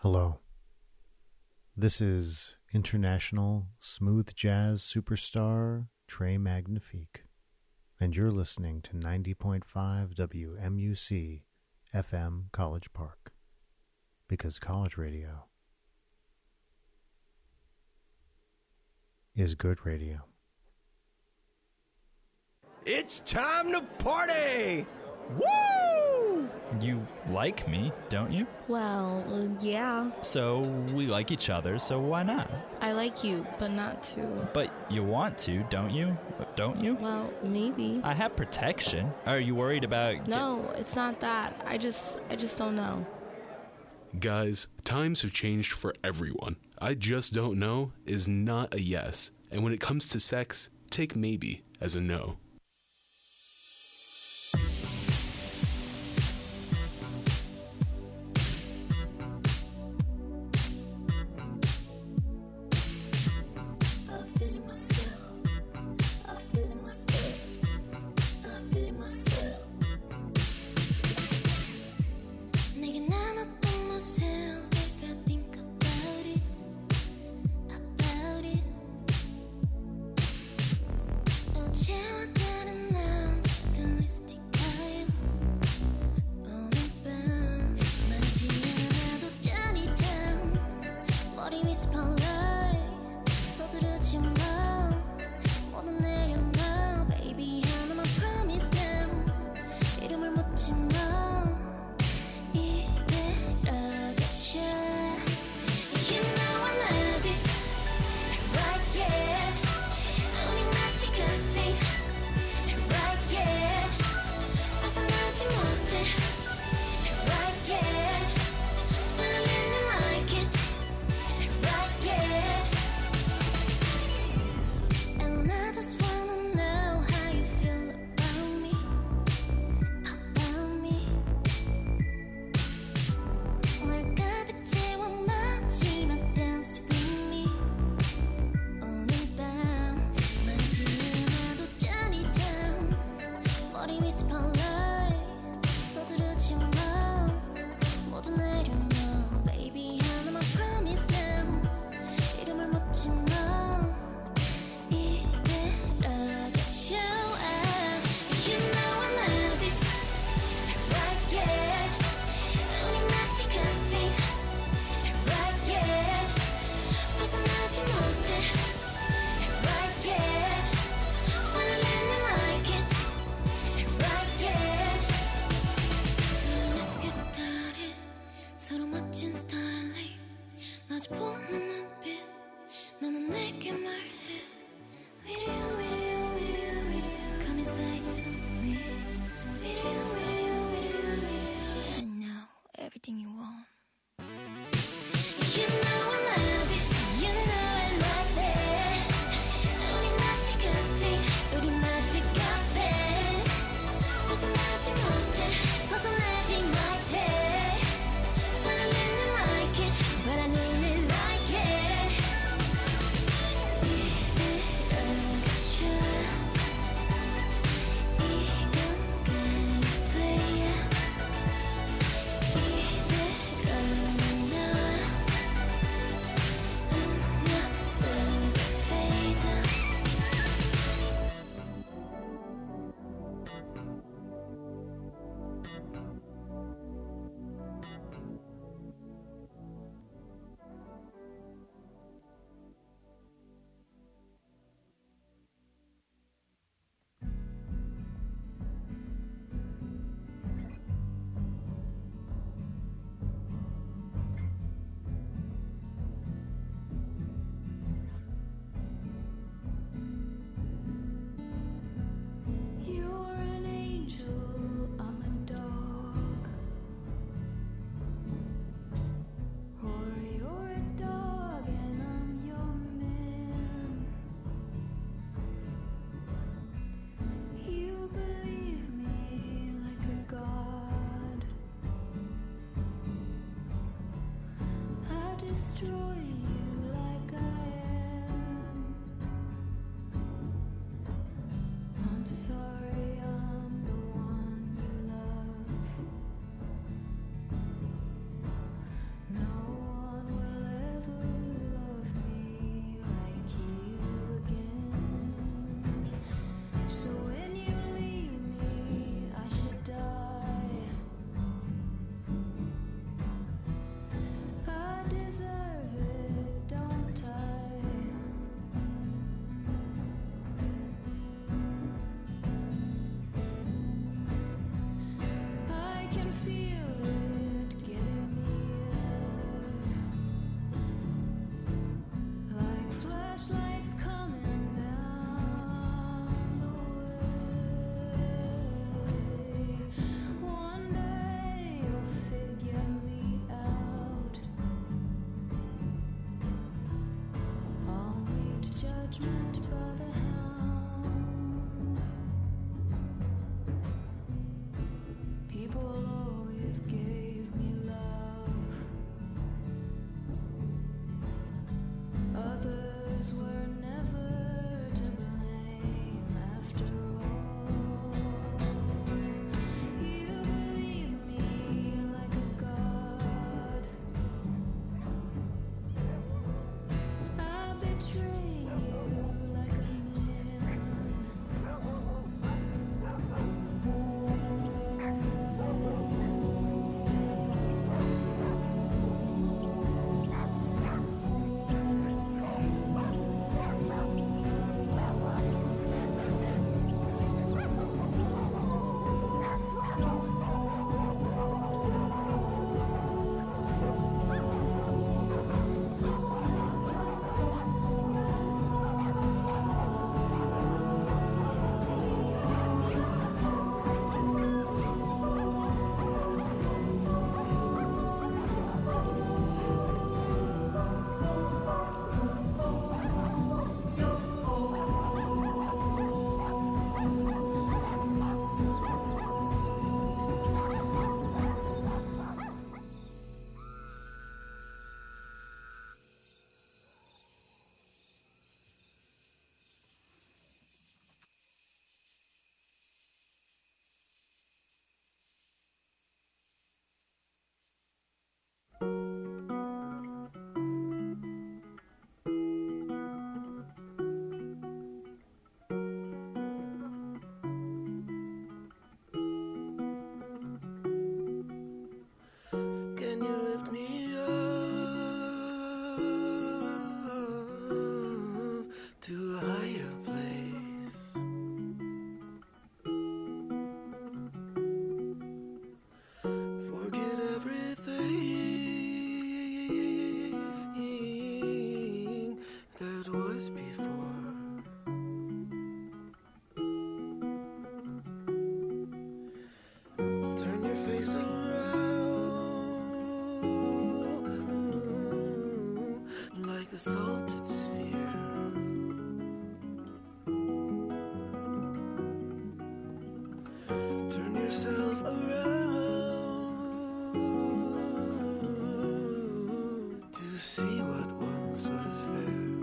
Hello. This is international smooth jazz superstar Trey Magnifique, and you're listening to 90.5 WMUC FM College Park, because college radio is good radio. It's time to party! Woo! You like me, don't you? Well, yeah. So we like each other, so why not? I like you, but not to. But you want to, don't you? Don't you? Well, maybe. I have protection. Are you worried about... No, it's not that. I just don't know. Guys, times have changed for everyone. I just don't know is not a yes. And when it comes to sex, take maybe as a no. You're an angel, I'm a dog. salted sphere. Turn yourself around to see what once was there.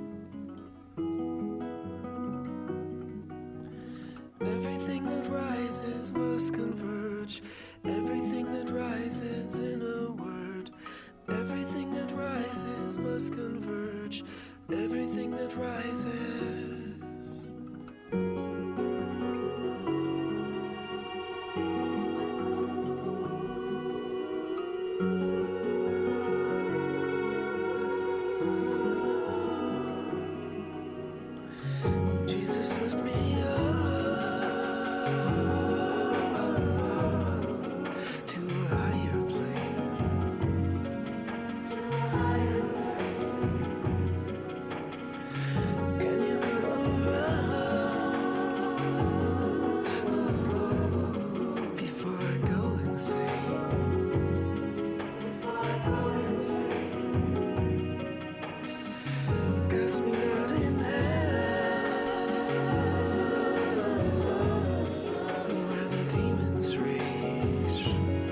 Everything that rises must converge. Everything that rises in a word. Everything that rises must converge. Everything that rises. Jesus lift me up to a higher plane. Can you come around before I go insane? Cast me not in hell where the demons rage.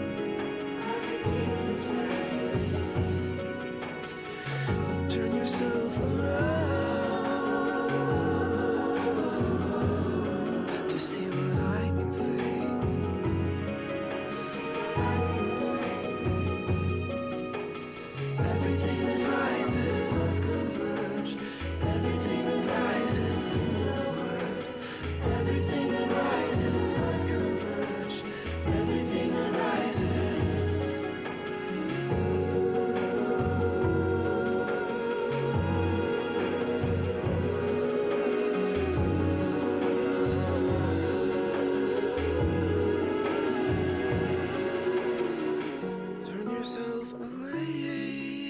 Turn yourself around to see what I can say. Everything that rises must converge. Everything that rises in a word. Everything that rises must converge. Everything that rises. Turn yourself away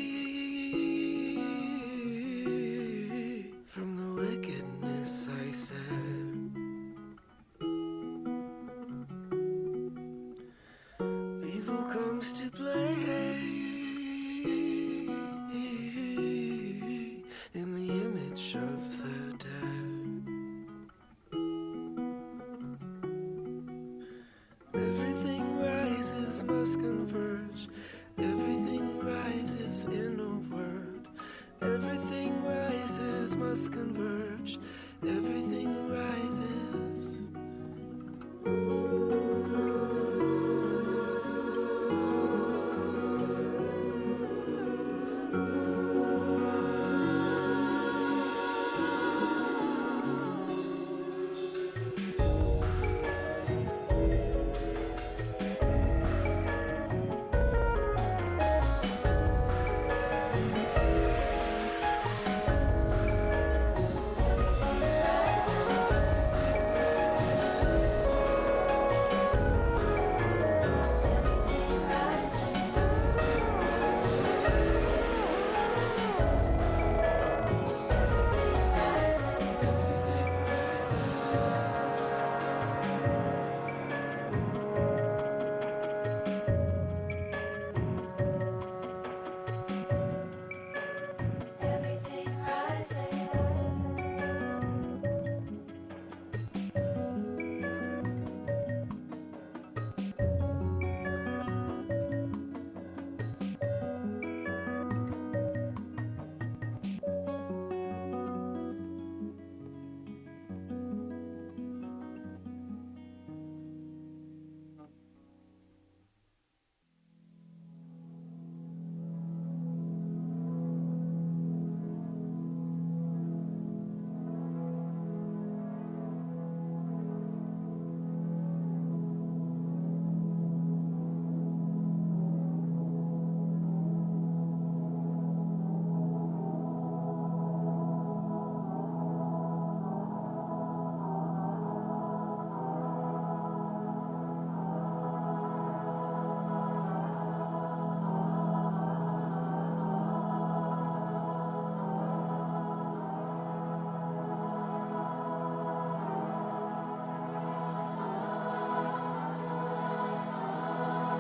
from the wickedness, I said. Evil comes to play in the image of the dead. Everything rises must converge. Everything rises in a word. Everything rises must converge. Everything rises.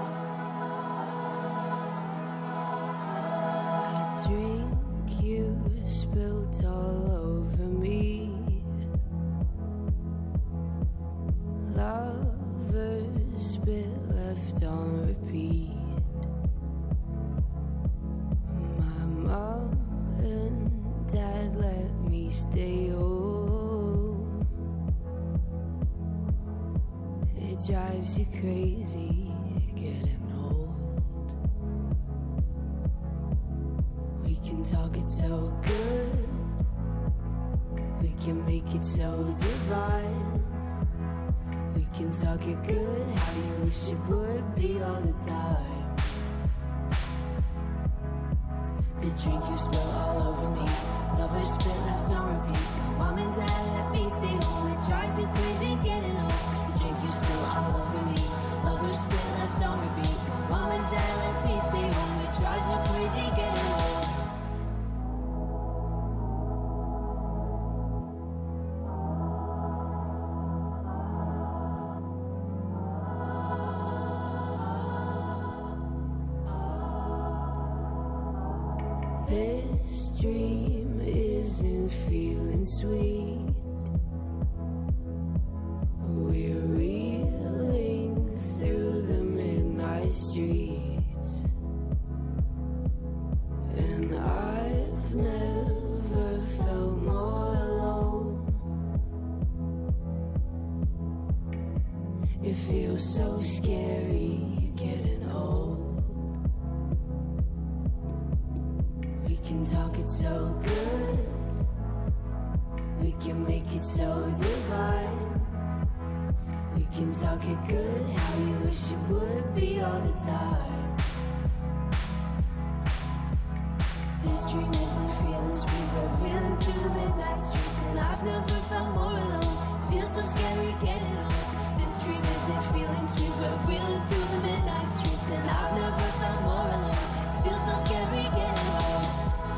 Drink you spilt all over me. Lovers spit left on repeat. My mom and dad let me stay home. It drives you crazy getting old. We can talk it so good, we can make it so divine. We can talk it good, how you wish it would be all the time. The drink you spill all over me, lovers spit left on repeat. Mom and dad let me stay home, it drives you crazy getting home. The drink you spill all over me, lovers spit left on repeat. Mom and dad let me stay home, it drives you crazy getting home. This dream isn't feeling sweet. We're reeling through the midnight streets, and I've never felt more alone. It feels so scary getting old. We can talk it so good, we can make it so divine. We can talk it good, how you wish it would be all the time. This dream isn't feeling sweet, we're reeling through the midnight streets, and I've never felt more alone. It feels so scary getting old. This dream isn't feeling sweet, we're reeling through the midnight streets, and I've never felt more alone. It feels so scary getting old.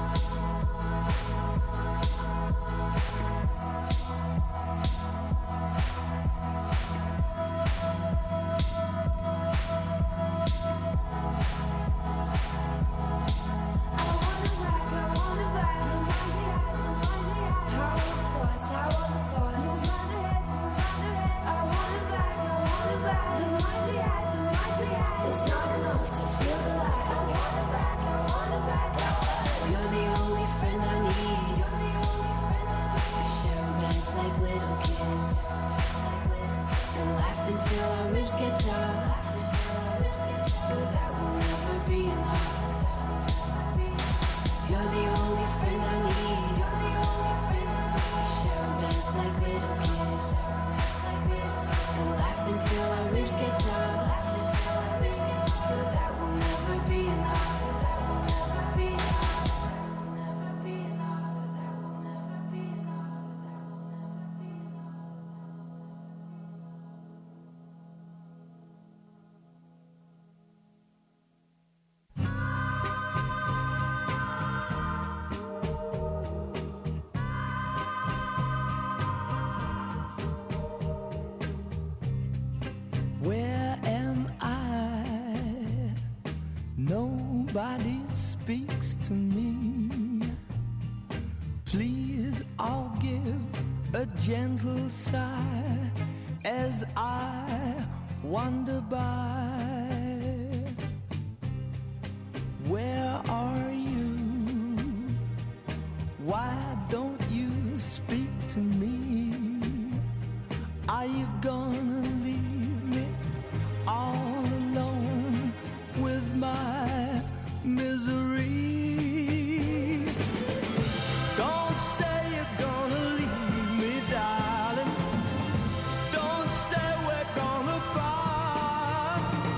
Where am I? Nobody speaks to me. Please, I'll give a gentle sigh as I wander by. Where are you? Why don't you speak to me? Are you gonna leave me all alone with my misery? Don't say you're gonna leave me, darling. Don't say we're gonna part.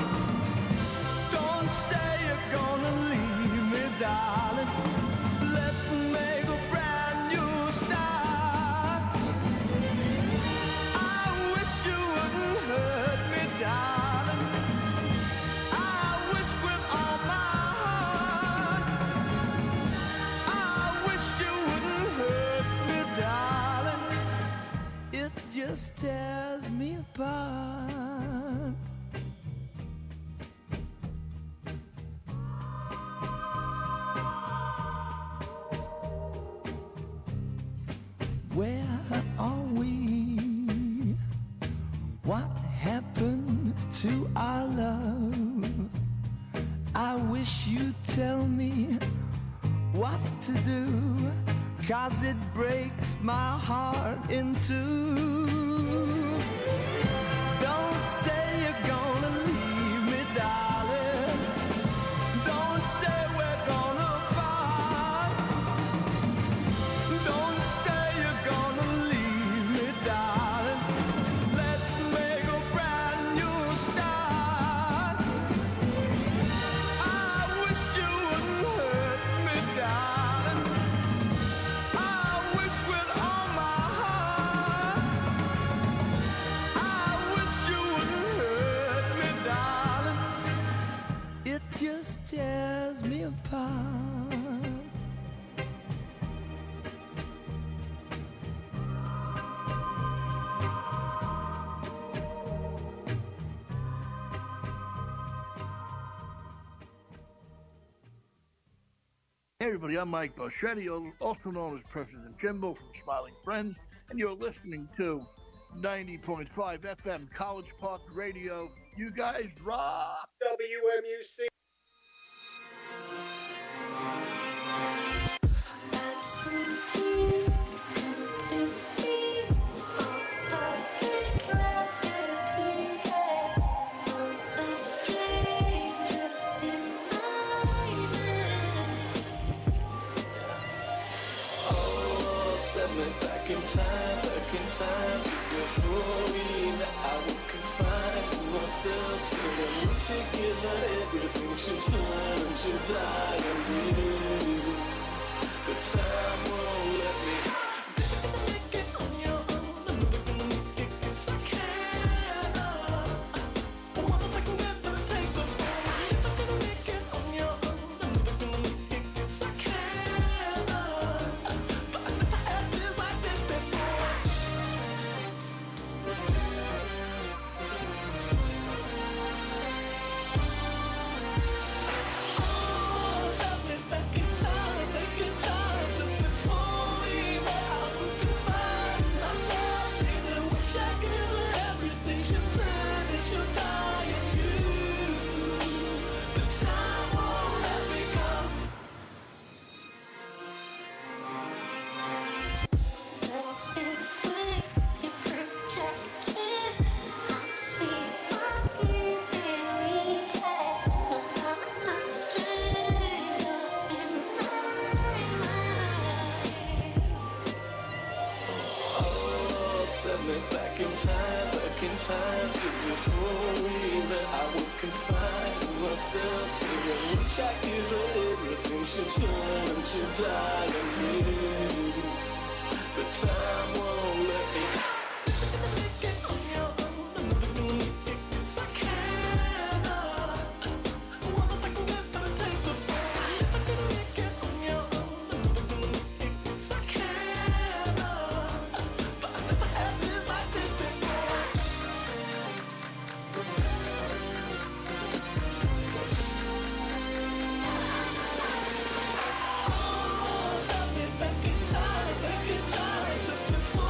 to our love. I wish you'd tell me what to do, 'cause it breaks my heart in two. Don't say you're gonna leave me, darling. Don't say we're gonna part. Don't say you're gonna leave me, darling. Let's make a brand new start. I wish you wouldn't hurt me, darling. I wish with all my heart. I wish you wouldn't hurt me, darling. It just tears me apart. Hey everybody, I'm Mike Boschetti, also known as President Jimbo from Smiling Friends, and you're listening to 90.5 FM College Park Radio. You guys rock! WMUC! Back in time to before we met. I would confine myself so that we should give her everything she's learned to die and you. But time won't let me. Make it on your own. I'm never gonna make it 'cause I can't. One second guess, but it takes the phone. You're never gonna make it on your own. I'm never gonna make it 'cause I can't. But I never had this like this before. Oh, tell me back in time, back in time to before we met. I would confine myself, say that wish I give her everything. She'll turn and she'll die in you. The time won't let me go. Set me back in time to before we met. I would confine myself, say that wish I give her everything. She'll turn and she'll die in you. But time won't let me. Make it on your own. I'm never gonna make it 'cause I can't. One second guess, but it takes the phone. Never gonna make it on your own. I'm never gonna make it 'cause I can't. But I never had this like this before. Oh, tell me back in time to before.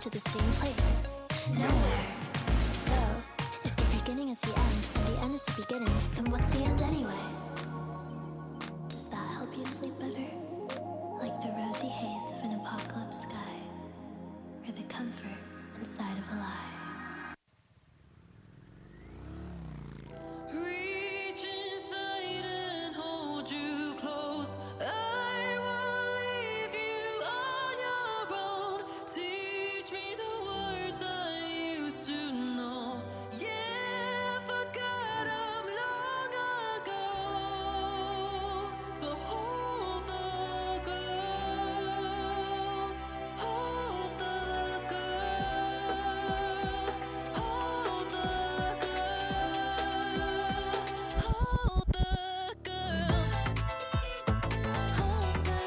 to the same place. Nowhere. So, if the beginning is the end, and the end is the beginning, then what's the end anyway? Does that help you sleep better? Like the rosy haze of an apocalypse sky, or the comfort inside of a lie. Reach inside and hold you close. I won't leave you on your own. Teach me the words I used to know. Yeah, I forgot them long ago. So hold the girl, hold the girl, hold the girl, hold the girl, hold the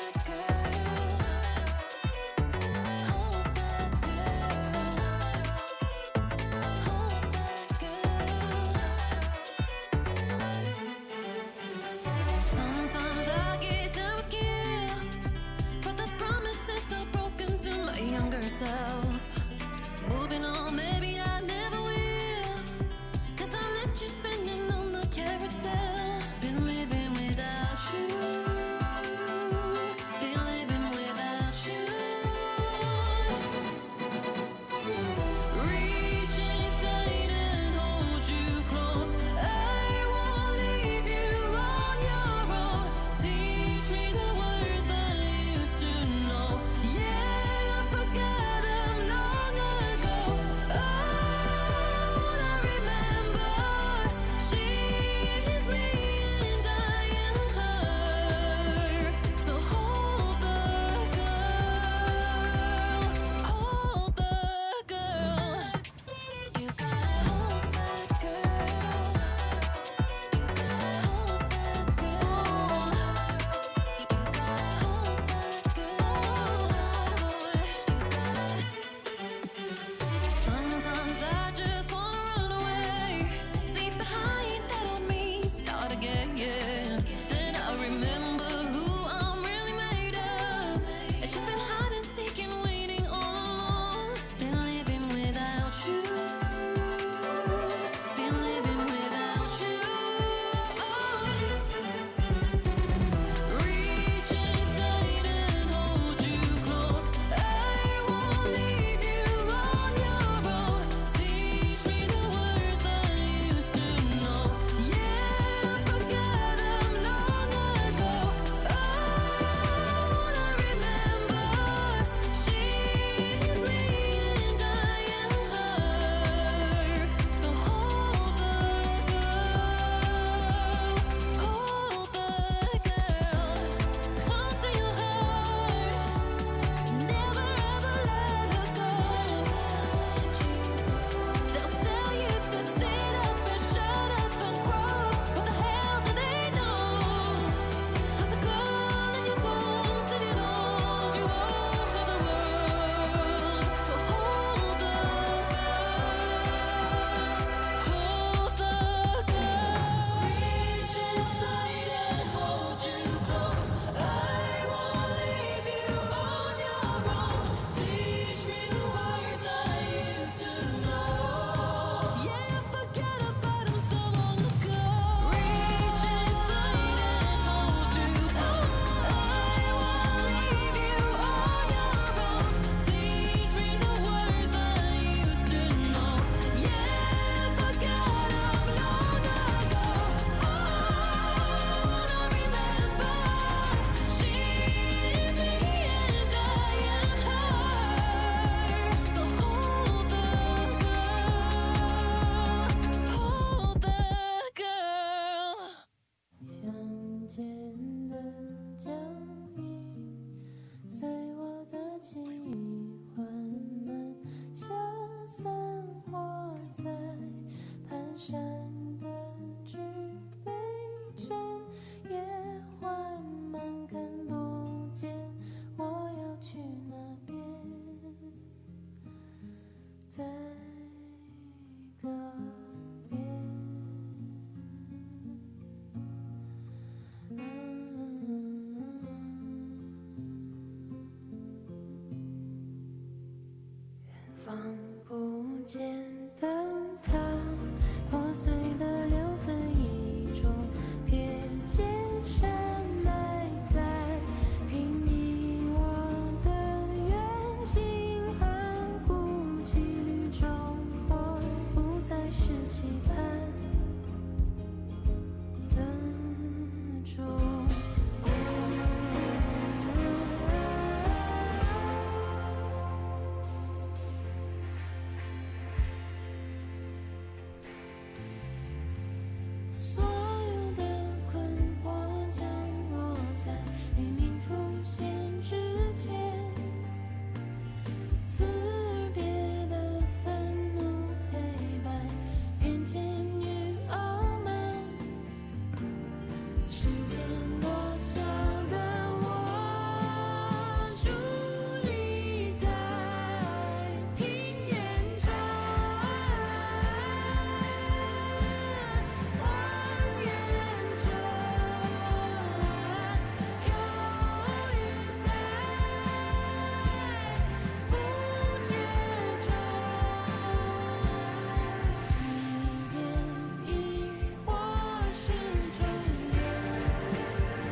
Sometimes I get down with guilt for the promises I've broken to my younger self. Moving on, maybe I never will. 'Cause I left you spinning on the carousel. Been living without you. Been living without you. Reach inside and hold you close. I won't leave you on your own. Teach me the words I used to know. Yeah, I forgot them long ago. Oh, I remember she is me and I am her. So hold the girl, hold the girl. You gotta hold that girl. Hold that girl. Hold that girl. Sometimes I just wanna run away, leave behind that old me, start again. Then I remember who I'm really made of. It's just been hide and seek and waiting all along. Been living without you. Been living without you. Reach inside and hold you close. I won't leave you on your own. Teach me the words I used to know. Yeah, I forgot them long ago. Oh, I remember she is me and I am her. So hold the girl, hold the girl, close to your heart. Never ever let her go. They'll tell you to sit up and shut up and grow. What the hell do they know? There's a girl in your soul singing on you over the world. So hold the girl. Reach inside and hold you close. I won't leave you on your own. Teach me the words I used to know. Yeah, I forget about them so long ago. Reach inside and hold you close. I won't leave you on your own. Teach me the words I used to know. Yeah, I forgot them long ago. Oh, I remember she is me and I am her. So hold the girl, hold the girl. 乡间的脚印，随我的记忆缓慢消散，我在蹒跚的指背针也缓慢看不见我要去哪边，在告别。远放不见的他，破碎的六分一种瞥见深埋在凭你我的远行和孤寂旅中，我不再是期盼的种。所有的困惑降落在黎明浮现之前，撕而别的愤怒黑白，偏见与傲慢，时间落下的我伫立在平原上，望眼中犹豫在不觉中，起点亦或是终点。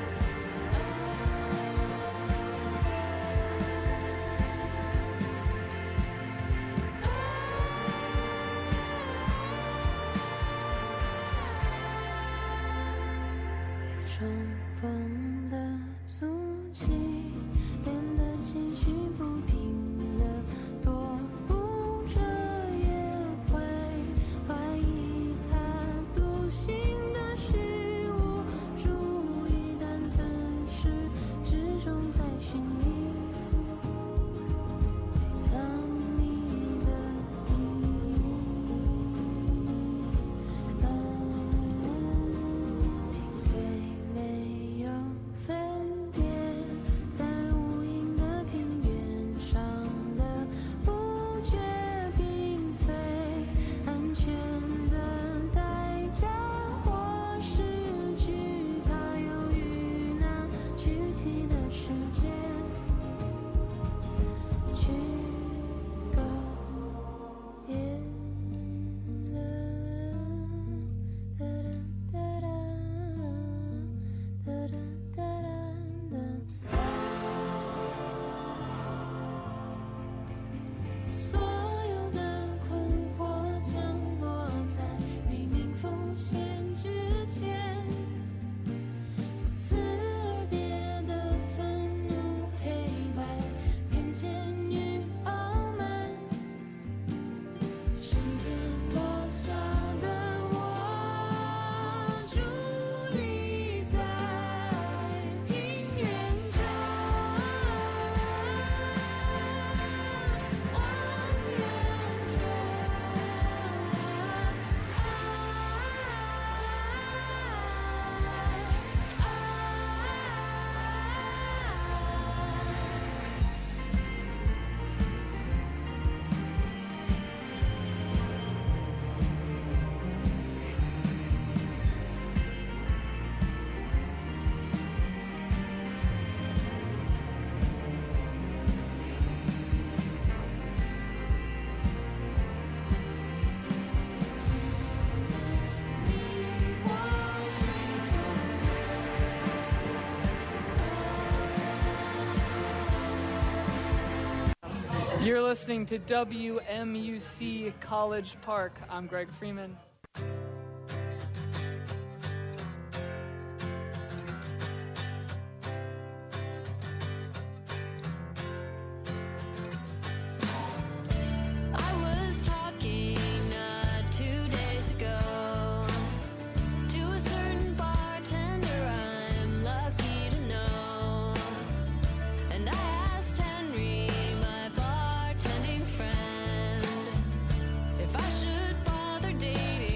重逢的足迹，变得情绪不平的踱步着，也会怀疑他独行的虚无主义，但自始至终在寻觅藏你的意义。进退没有分别，在无垠的平原上的不觉，并非安全的代价，或是惧怕犹豫那具体的世界去苟延。所有的困惑降落在黎明浮现之前，撕而别的愤怒黑白，偏见与傲慢，时间落下的我伫立在平原上，望眼中 You're listening to WMUC College Park. I'm Greg Freeman. I was talking 2 days ago to a certain bartender I'm lucky to know, and I asked Henry, my bartending friend, if I should bother dating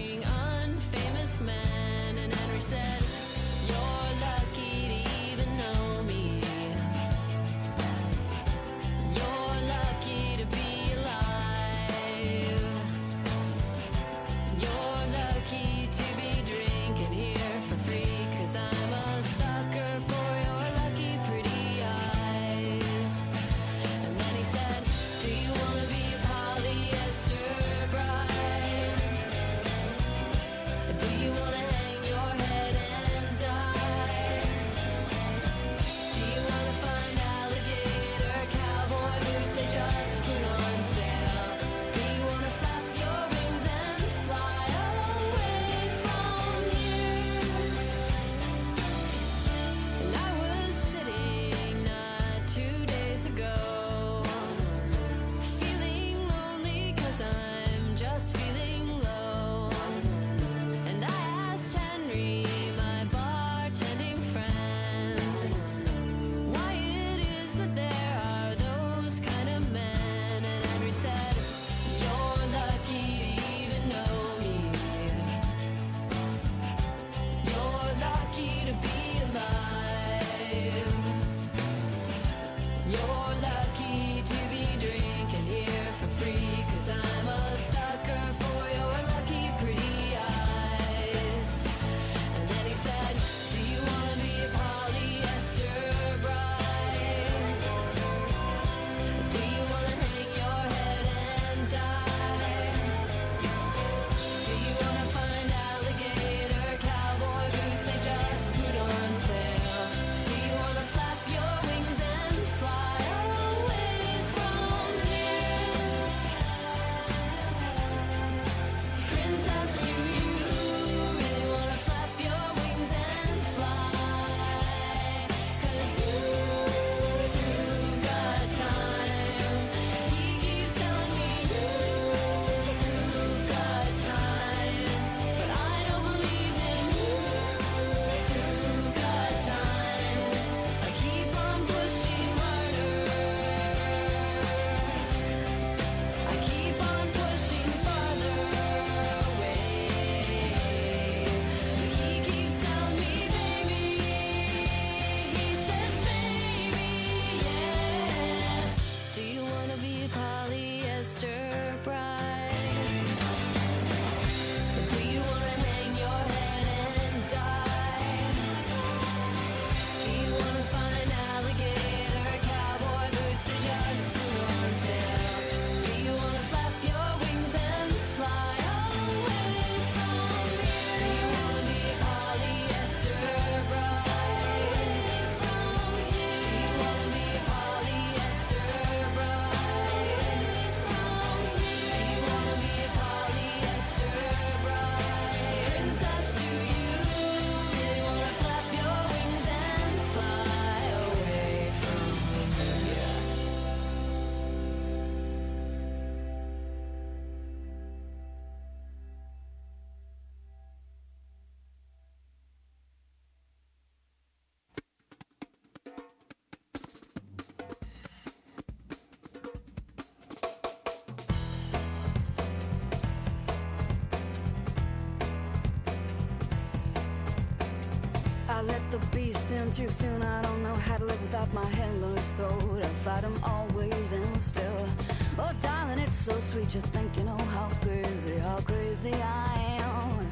too soon. I don't know how to live without my hand on his throat. I fight him always and still. Oh, darling, it's so sweet. You think you know how crazy I am.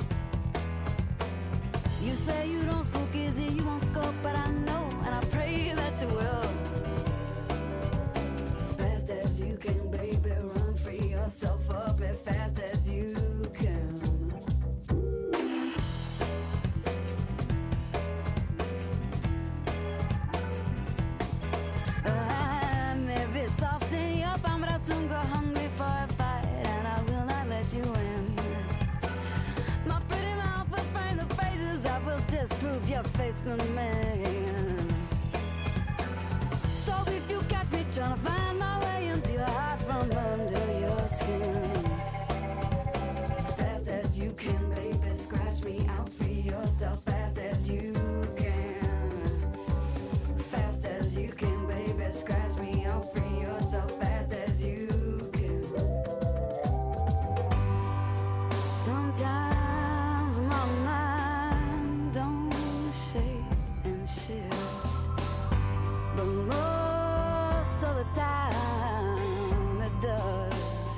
You say you don't spook easy, you won't go, but I know, and I pray that you will. Fast as you can, baby, run, free yourself up as fast as you can. Maybe soften your palm, but I'll soon go hungry for a fight, and I will not let you in. My pretty mouth will frame the phrases that will disprove your faith in me. So if you catch me trying to find my way into your heart from under your skin, fast as you can, baby, scratch me out, free yourself fast as you can. Fast as you can, baby, scratch me out, free yourself fast as you can. Sometimes my mind don't shake and shift, but most of the time it does.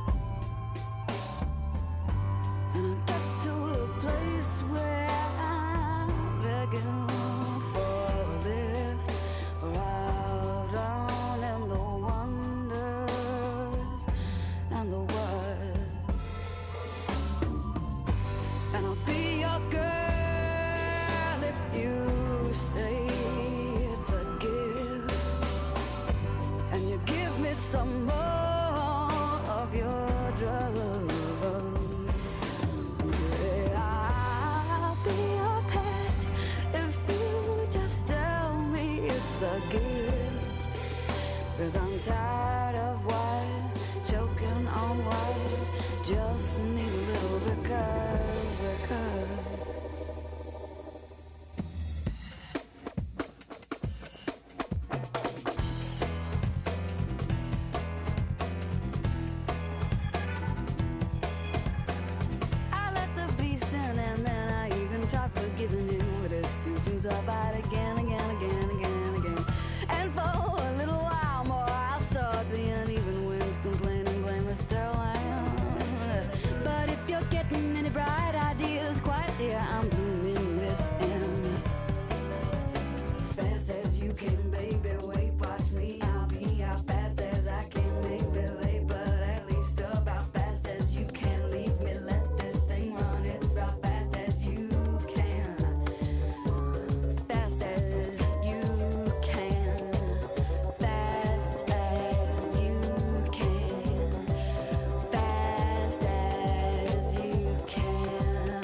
And I get to a place where I'm begging for a lift, or I'll drown in the wonders and the words. And I'll be your girl if you say it's a gift, and you give me some more of your drugs. Yeah, I'll be your pet if you just tell me it's a gift. 'Cause I'm tired of wise, choking on wise, just need a little because. I let the beast in, and then I even tried forgiving him, but it's too soon, so I fight again. And for a little while more, I saw the uneven winds complaining, blameless Sterling. But if you're getting any bright ideas, quite dear, I'm blooming within. Fast as you can, baby, wait, watch me. I'll be out fast as I can, maybe late, but at least about fast as you can. Leave me, let this thing run. It's about fast as you can. Fast as you can. Fast as you can. Fast as you can.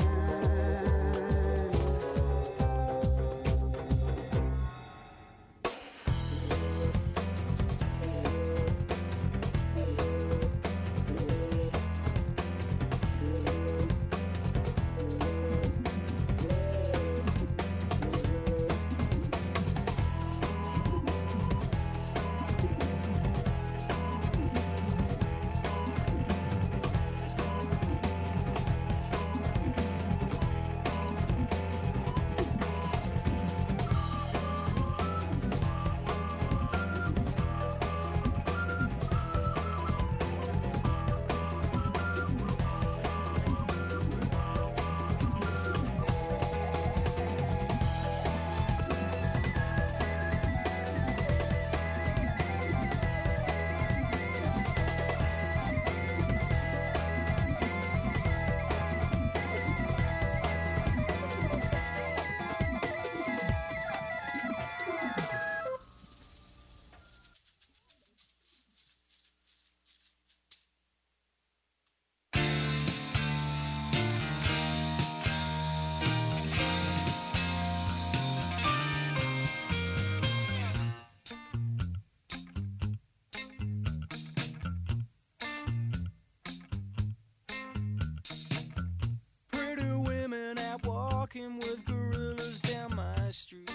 Pretty women out walking with gorillas down my street.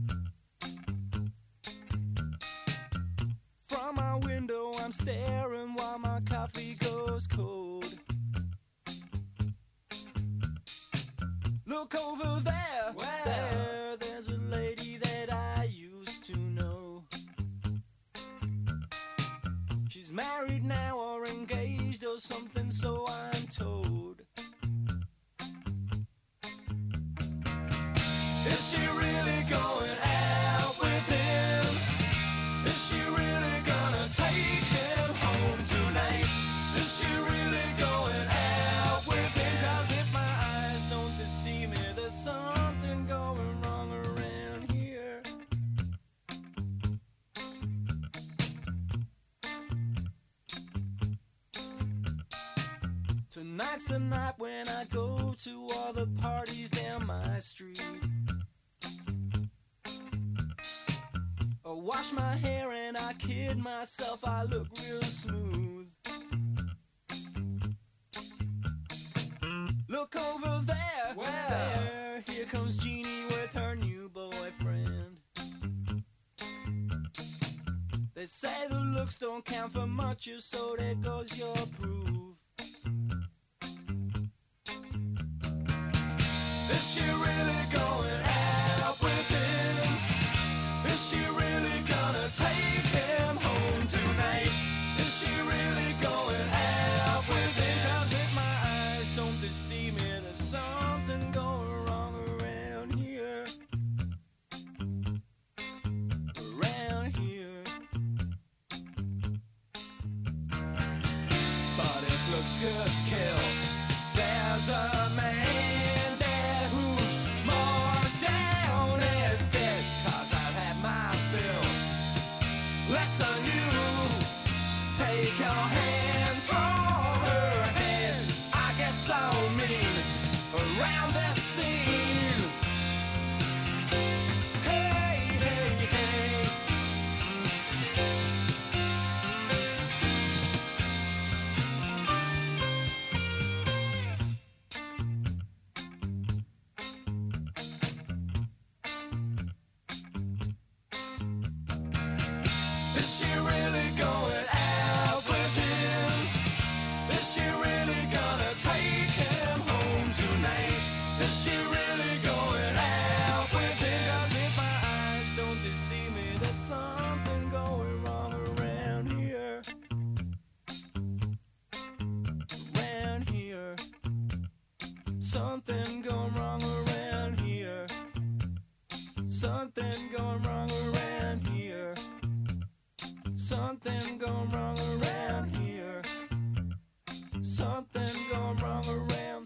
From my window I'm staring while my coffee goes cold. Look over there, there's a lady there She's married now or engaged or something, so I'm told. Is she really going out with him? Is she really gonna take him home tonight? Is she really going out with him? 'Cause if my eyes don't deceive me, there's something going wrong around here. Tonight's the night when I go to all the parties down my street. I wash my hair and I kid myself, I look real smooth. Look over there, there, here comes Jeannie with her new boyfriend. They say the looks don't count for much, so there goes your proof. Is she really going out with him? Is she really gonna take him home tonight? Is she really going out with him? 'Cause if my eyes don't deceive me, there's something going wrong around here. Around here. But if looks could kill, there's a man there who's more down as dead. 'Cause I've had my fill. Less than you. Take your hands from her head. I get so mean around this scene. Hey, hey, hey. Is she really going out with him? Is she really gonna take him home tonight? Is she really going out with him? 'Cause if my eyes don't deceive me, there's something going wrong around here. Around here. Something going wrong around here. Something going wrong around here. Something going wrong around here. Something going wrong around.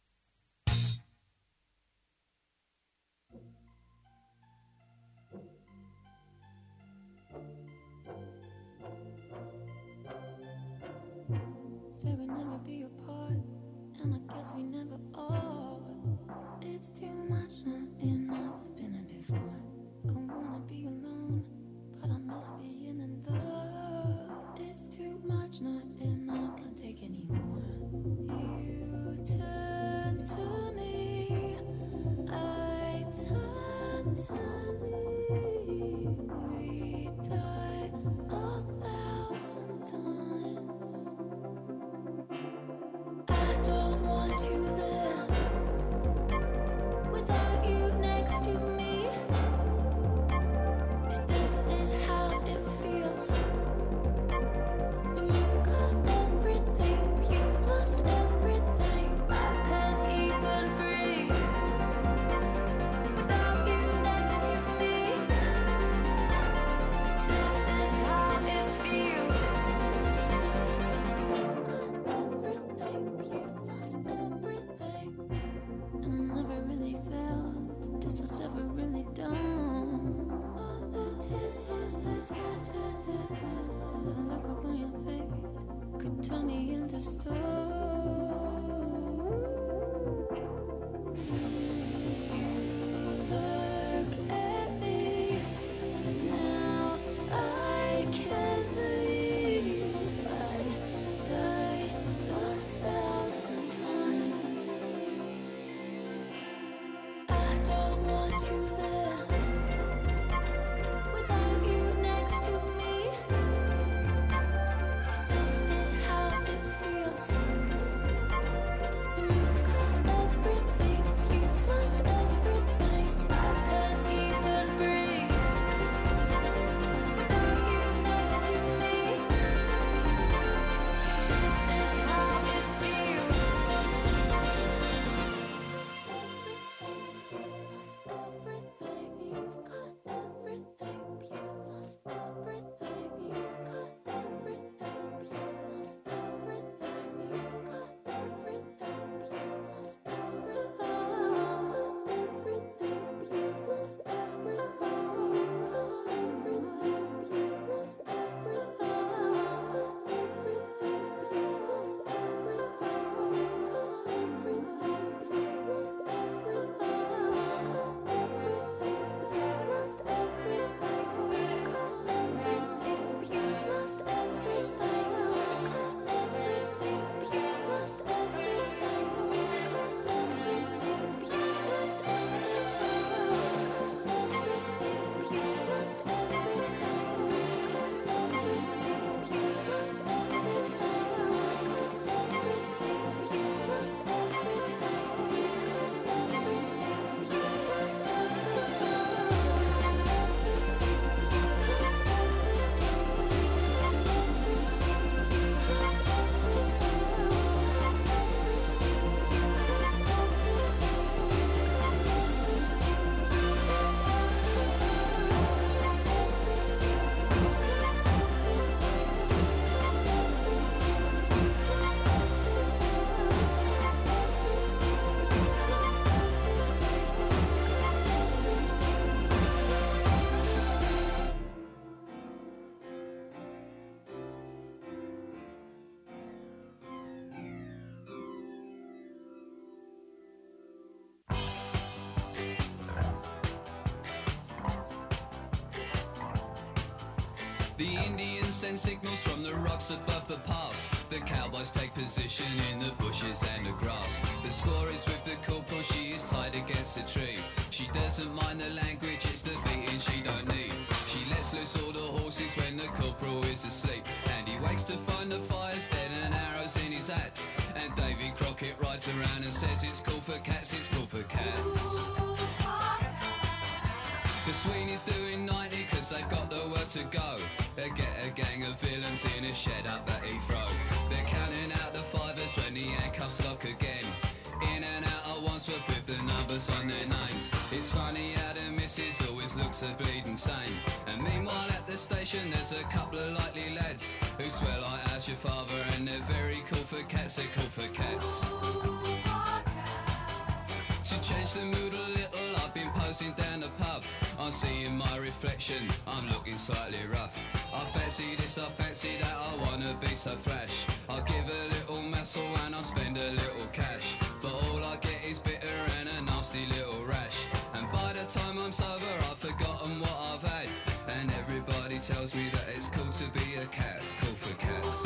Said we'd never be apart, and I guess we never are. It's too much, not enough. Been it before. I wanna be alone, but I miss being in love. It's too much, not enough. Can't take anymore. You turn to me, I turn to leave. We die 1,000 times. I don't want to live without you next to me. If this is how it feels when you've got everything, you've lost everything. I can't even breathe without you next to me. This is how it feels. You've got everything, you've lost everything. I never really felt that this was ever really done. All the tears, the look up on your face could turn me into stone. You look at me now, I can't believe I died 1,000 times. I don't want to live without you next to me. If this is how it feels The Indians send signals from the rocks above the pass. The cowboys take position in the bushes and the grass. The score is with the corporal, she is tied against a tree. She doesn't mind the language, it's the beating she don't need. She lets loose all the horses when the corporal is asleep. And he wakes to find the fire's dead and arrows in his axe. And Davy Crockett rides around and says it's cool for cats, it's cool for cats. The Sweeney's doing 90 cause they've got the word to go. They get a gang of villains in a shed up at Heathrow. They're counting out the fivers when the handcuffs lock again. In and out at Wandsworth with the numbers on their names. It's funny how the missus always looks a bleeding sane. And meanwhile at the station there's a couple of likely lads who swear like how's your father, and they're very cool for cats, they're cool for cats. To change the mood a little, I've been posing down the pub. I'm seeing my reflection, I'm looking slightly rough. I fancy this, I fancy that, I wanna be so flash. I'll give a little muscle and I'll spend a little cash. But all I get is bitter and a nasty little rash. And by the time I'm sober I've forgotten what I've had. And everybody tells me that it's cool to be a cat, cool for cats.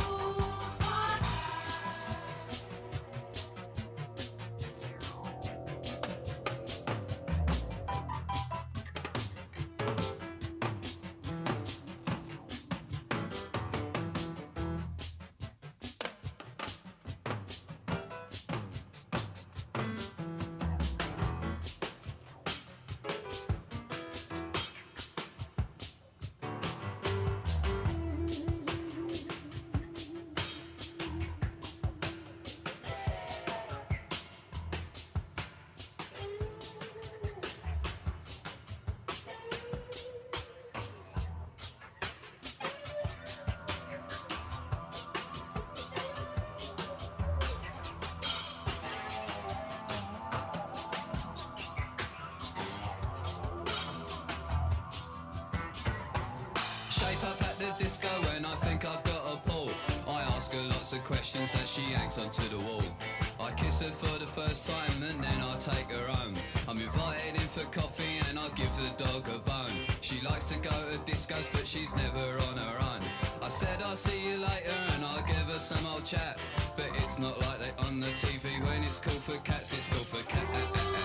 Disco when I think I've got a pull. I ask her lots of questions as she hangs onto the wall. I kiss her for the first time and then I take her home. I'm invited in for coffee and I give the dog a bone. She likes to go to discos but she's never on her own. I said I'll see you later and I'll give her some old chat. But it's not like they on the TV. When it's cool for cats, it's cool for cats.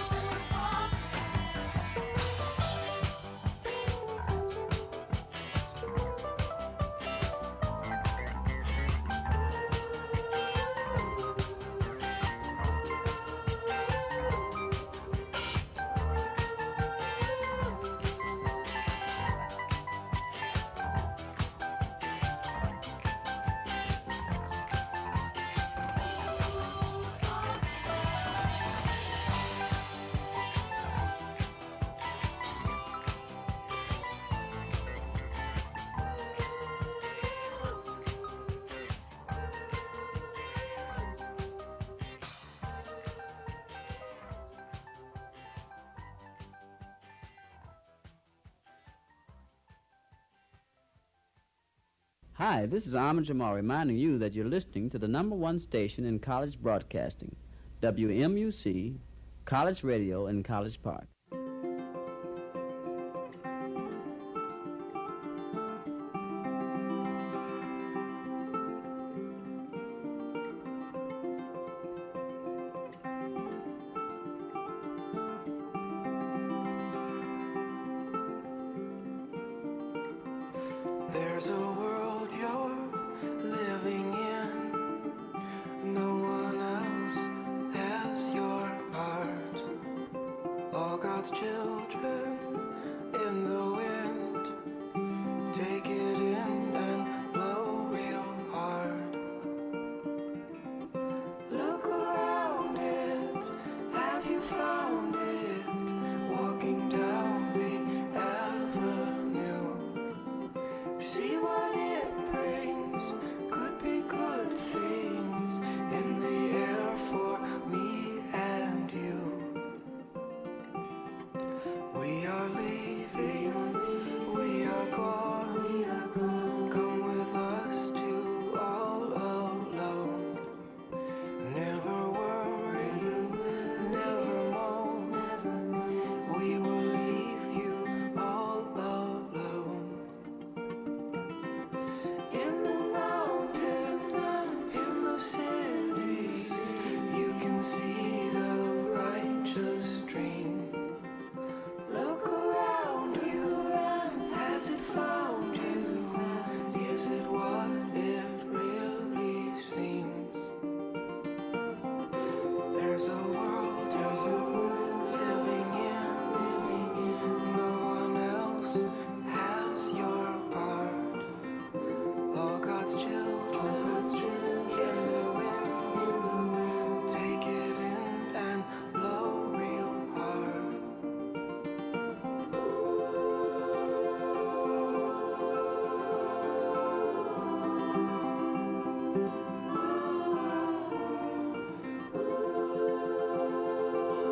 Hi, this is Ahmed Jamal reminding you that you're listening to the #1 station in college broadcasting, WMUC, College Radio in College Park. There's a world you're living in. No one else has your part. All God's children